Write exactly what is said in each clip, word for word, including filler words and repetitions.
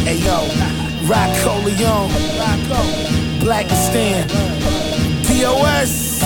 Hey yo, Rocco Leon, Blackistan, D O S.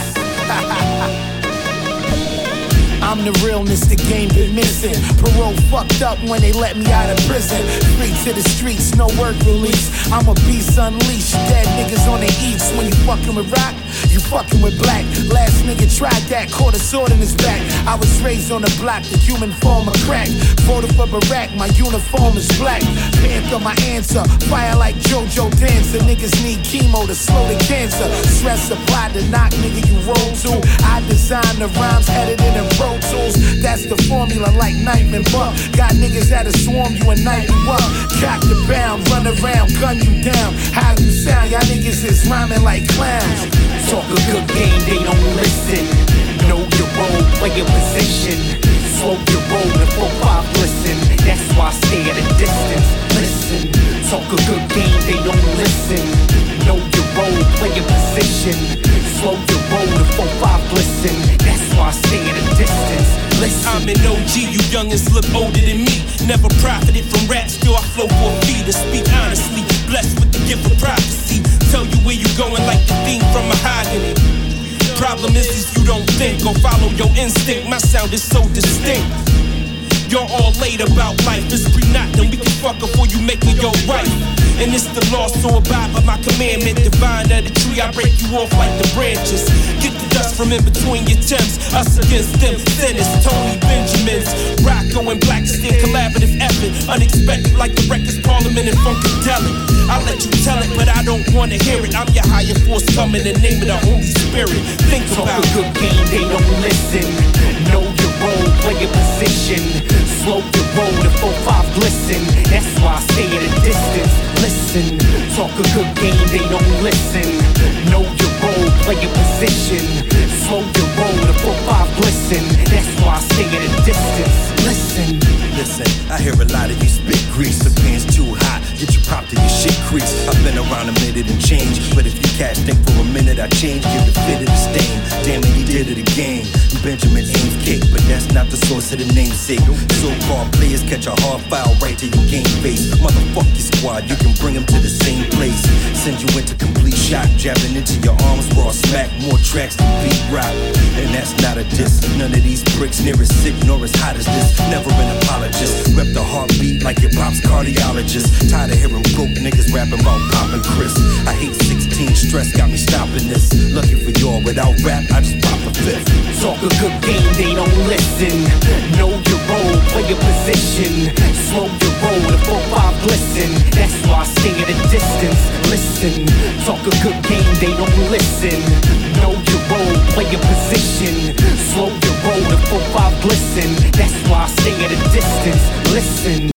I'm the realness the game been missing. Parole fucked up when they let me out of prison. Free to the streets, no work release. I'm a beast unleashed. Dead niggas on their eats. When you fucking with rock, you fucking with black. Last nigga tried that, caught a sword in his back. I was raised on the block, the human form of crack. Voted for Barack, my uniform is black. Panther, my answer. Fire like JoJo Dancer. Niggas need chemo to slow the cancer. Stress supply to knock, nigga, you roll to. I design the rhymes, edited and Pro Tools. That's the formula like Nightman Buck. Got niggas that'll swarm you and night you up. Cock the bound, run around, gun you down. How you sound, y'all niggas is rhyming like clowns. Talk a good game, they don't listen. Know your role, play your position. Slow your roll before five listen. That's why I stay at a distance. Listen, talk a good game, they don't listen. Know your role, play your position. Slow your roll before five listen. That's why I stay at a distance. Listen. I'm an O G, you youngins look older than me. Never profited from rap, still I flow for a fee. To speak honestly, blessed with the gift of prophecy. Tell you where you going like the theme from Mahogany. Problem is, is you don't think or follow your instinct. My sound is so distinct. You're all late about life. It's pre-not, then we can fuck before you make me your wife. And it's the law, so abide by my commandment. Divine of the tree, I break you off like the branches. Get the dust from in between your gems. Us against them, thinnest Tony Benjamins. Rocco and Blackistan, collaborative effort. Unexpected like the Records Parliament and Funkadelic. I let you tell it, but I don't wanna hear it. I'm your higher force coming in the name of the Holy Spirit. Think Talk about a good game, they don't listen. Know your role, play your position. Slow your roll, the four five glisten. That's why I stay at a distance. Listen, talk a good game, they don't listen. Know your role, play your position. Slow your roll, the four five glisten. That's why I stay at a distance. Listen. Listen, I hear a lot of you spit grease. The pan's too hot, get you popped and your shit crease. I've been around a minute and change, but if you catch think for a minute I change, give the fit of the stain. Damn it, he did it again. Benjamin Ames cake, but that's not the source of the namesake. So-called players catch a hard foul right to your game face. Motherfuck your squad, you can bring them to the same place. Send you into complete shock, jabbing into your arms raw, smack more tracks than beat rock. And that's not a diss. None of these bricks near as sick nor as hot as this. Never an apologist. Rep the heartbeat like your pop's cardiologist. Tired of hearing broke niggas rapping about poppin' Chris. I hate sixteen stress, got me stopping this. Lucky for y'all, without rap, I just pop a fifth. Talk a good game, they don't listen. Know your role, play your position. Slow your roll, the four five glisten. That's why I stay at a distance. Listen, talk a good game, they don't listen. Know your role, play your position. Slow your roll, the four five glisten. That's why I stay at a distance. Listen.